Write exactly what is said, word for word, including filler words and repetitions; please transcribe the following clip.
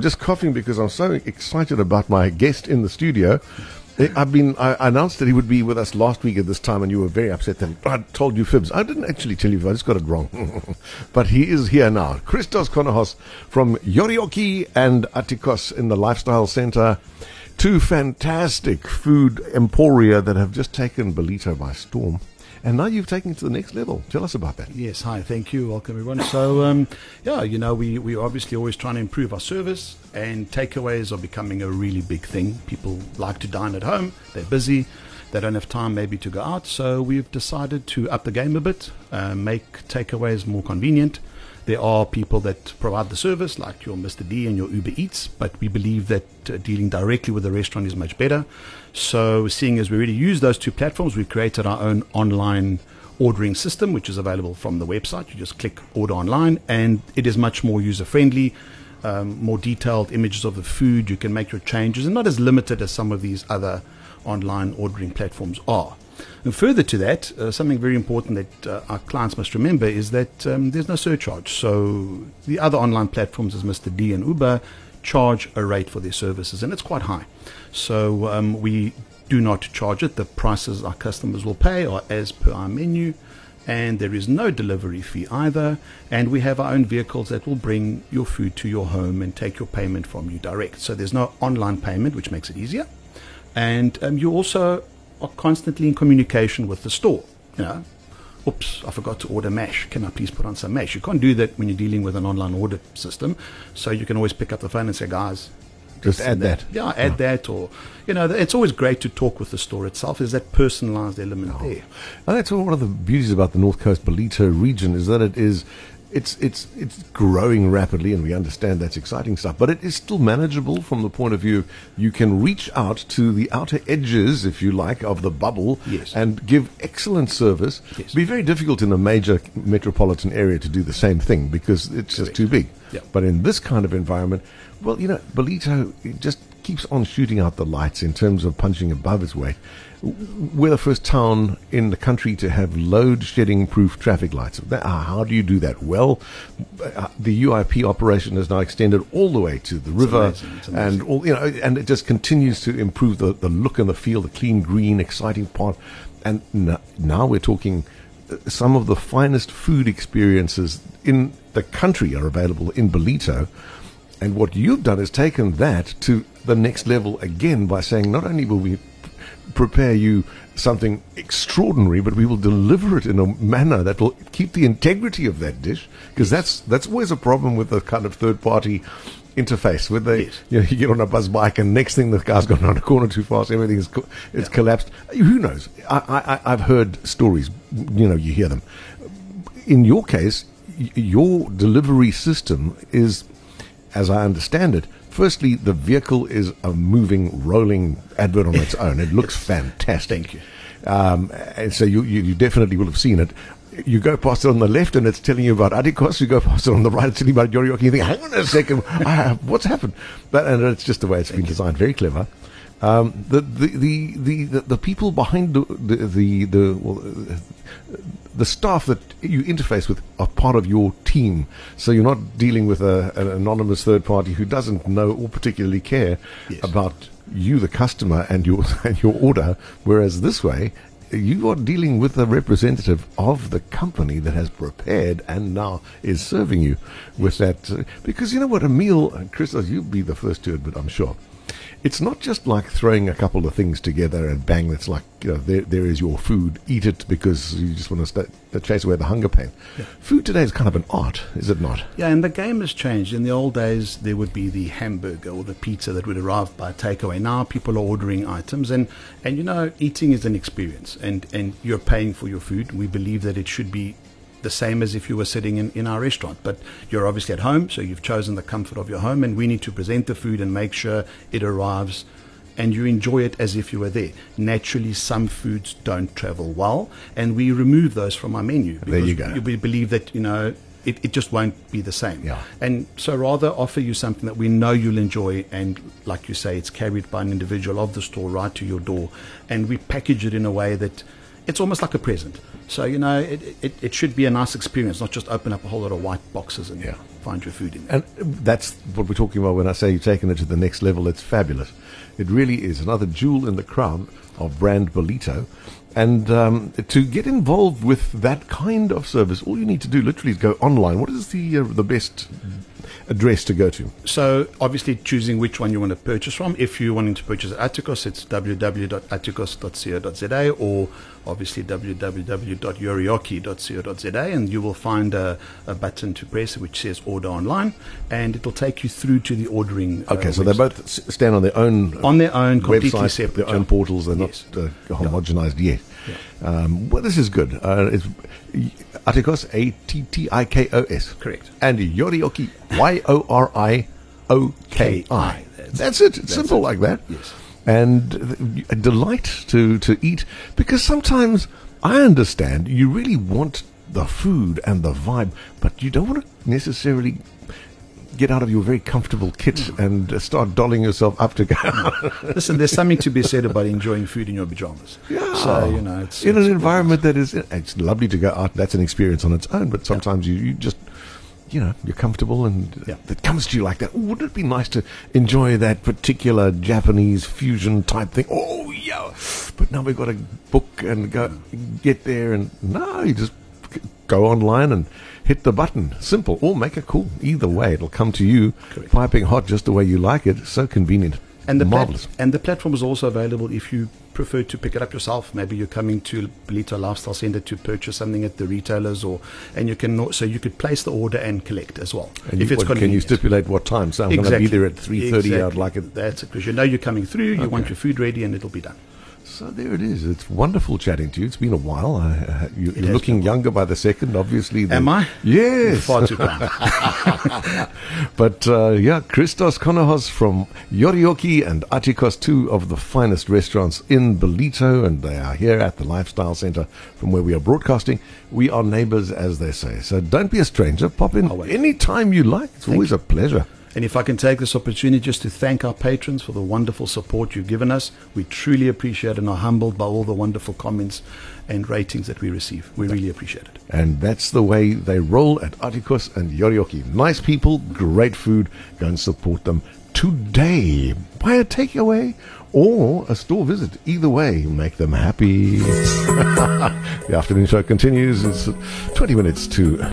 just coughing because I'm so excited about my guest in the studio. I've been. I announced that he would be with us last week at this time, and you were very upset that I told you fibs. I didn't actually tell you fibs. I just got it wrong. But he is here now. Christos Konahos from Yorioki and Attikos in the Lifestyle Center. Two fantastic food emporia that have just taken Ballito by storm. And now you've taken it to the next level. Tell us about that. Yes, hi, thank you. Welcome, everyone. So, um, yeah, you know, we, we're obviously always trying to improve our service, and takeaways are becoming a really big thing. People like to dine at home. They're busy. They don't have time maybe to go out. So we've decided to up the game a bit, uh, make takeaways more convenient. There are people that provide the service, like your Mister D and your Uber Eats, but we believe that uh, dealing directly with the restaurant is much better. So seeing as we already use those two platforms, we've created our own online ordering system, which is available from the website. You just click order online, and it is much more user-friendly, um, more detailed images of the food. You can make your changes, and not as limited as some of these other online ordering platforms are. And further to that, uh, something very important that uh, our clients must remember is that um, there's no surcharge. So the other online platforms, as Mister D and Uber, charge a rate for their services, and it's quite high. So um, we do not charge it. The prices our customers will pay are as per our menu, and there is no delivery fee either. And we have our own vehicles that will bring your food to your home and take your payment from you direct. So there's no online payment, which makes it easier. And um, you also are constantly in communication with the store. You know, oops, I forgot to order mash. Can I please put on some mash? You can't do that when you're dealing with an online order system. So you can always pick up the phone and say, guys, just add that. that. Yeah, add yeah. that. Or, you know, it's always great to talk with the store itself. Is that personalized element oh. there? And that's one of the beauties about the North Coast Ballito region, is that it is It's it's it's growing rapidly, and we understand that's exciting stuff. But it is still manageable from the point of view you can reach out to the outer edges, if you like, of the bubble, yes. and give excellent service. Yes. It'd be very difficult in a major metropolitan area to do the same thing because it's just Correct. too big. Yeah. But in this kind of environment, well, you know, Ballito it just keeps on shooting out the lights in terms of punching above its weight. We're the first town in the country to have load-shedding proof traffic lights. How do you do that? Well, the U I P operation is now extended all the way to the river, it's amazing. It's amazing. and all you know, and it just continues to improve the, the look and the feel, the clean, green, exciting part. And n- now we're talking some of the finest food experiences in the country are available in Ballito. And what you've done is taken that to the next level again by saying not only will we prepare you something extraordinary, but we will deliver it in a manner that will keep the integrity of that dish, because that's that's always a problem with the kind of third party interface where they yes. you know, you get on a buzz bike and next thing the car's gone around a corner too fast, everything is co- it's yeah. collapsed. Who knows? I, I I've heard stories, you know, you hear them. In your case, y- your delivery system is, as I understand it, firstly, the vehicle is a moving, rolling advert on its own. It looks yes. fantastic. Thank you. Um, and so you, you, you definitely will have seen it. You go past it on the left and it's telling you about Attikos. You go past it on the right, it's telling you about Yorioki. You think, hang on a second, I have, what's happened? But and it's just the way it's Thank been you. designed. Very clever. Um, the, the, the, the, the, the people behind the, the, the, the well, the staff that you interface with are part of your team, so you're not dealing with a, an anonymous third party who doesn't know or particularly care yes. about you, the customer, and your and your order. Whereas this way, you are dealing with a representative of the company that has prepared and now is serving you with that. Uh, because you know what, a meal, and Chris, you'll be the first to admit, I'm sure. It's not just like throwing a couple of things together and bang, it's like, you know, there, there is your food. Eat it because you just want to st- chase away the hunger pain. Yeah. Food today is kind of an art, is it not? Yeah, and the game has changed. In the old days, there would be the hamburger or the pizza that would arrive by takeaway. Now people are ordering items, and, and you know, eating is an experience, and, and you're paying for your food. We believe that it should be the same as if you were sitting in, in our restaurant, but you're obviously at home, so you've chosen the comfort of your home, and we need to present the food and make sure it arrives and you enjoy it as if you were there. Naturally, some foods don't travel well, and we remove those from our menu because there you go. we believe that, you know, it, it just won't be the same. Yeah. And so rather offer you something that we know you'll enjoy, and like you say, it's carried by an individual of the store right to your door, and we package it in a way that it's almost like a present. So, you know, it, it, it should be a nice experience, not just open up a whole lot of white boxes and Yeah. find your food in there. And that's what we're talking about when I say you're taking it to the next level. It's fabulous. It really is another jewel in the crown of brand Ballito. And um, to get involved with that kind of service, all you need to do literally is go online. What is the uh, the best address to go to? So obviously choosing which one you want to purchase from. If you're wanting to purchase at Atticus, it's w w w dot atticus dot co dot z a or obviously w w w dot yorioki dot co dot z a, and you will find a, a button to press which says order online, and it'll take you through to the ordering. Okay, uh, so they website. both s- stand on their own On their own, completely website, separate, their own yeah. portals. They're Yes. not uh, homogenized yet. Um, well, this is good. Uh, it's Atticus, A T T I K O S. Correct. And Yorioki, Y O R I O K I. That's- That's it. It's that's simple it. like that. Yes. And a delight to, to eat, because sometimes I understand you really want the food and the vibe, but you don't want to necessarily get out of your very comfortable kit and uh, start dolling yourself up to go. Listen, there's something to be said about enjoying food in your pajamas. Yeah. So, you know, it's in it's an environment that is, it's lovely to go out. That's an experience on its own, but sometimes you, you just, you know, you're comfortable and Yeah. it comes to you like that. Ooh, wouldn't it be nice to enjoy that particular Japanese fusion type thing? Oh, yeah. But now we've got to book and go get there. And no, you just go online and hit the button. Simple. Or make a call. Either way, it'll come to you Correct. piping hot just the way you like it. So convenient. And the plat- Marvelous. and the platform is also available if you prefer to pick it up yourself. Maybe you're coming to Ballito Lifestyle Center to purchase something at the retailers, or and you can no- so you could place the order and collect as well And if you, it's what, can you convenient. stipulate what time? So I'm going to Exactly. be there at three thirty. Exactly. I'd like it. That's it, because you know you're coming through. You Okay. want your food ready, and it'll be done. So there it is. It's wonderful chatting to you. It's been a while. I, uh, you, It you're has looking been. younger by the second, obviously. than- Am I? Yes. Far too kind. But uh, yeah, Christos Konahos from Yorioki and Atticus, two of the finest restaurants in Ballito, and they are here at the Lifestyle Center from where we are broadcasting. We are neighbors, as they say. So don't be a stranger. Pop in Always. any time you like. It's always a pleasure. And if I can take this opportunity just to thank our patrons for the wonderful support you've given us, we truly appreciate and are humbled by all the wonderful comments and ratings that we receive. We really appreciate it. And that's the way they roll at Atticus and Yorioki. Nice people, great food. Go and support them today. Buy a takeaway or a store visit. Either way, make them happy. The afternoon show continues. It's twenty minutes to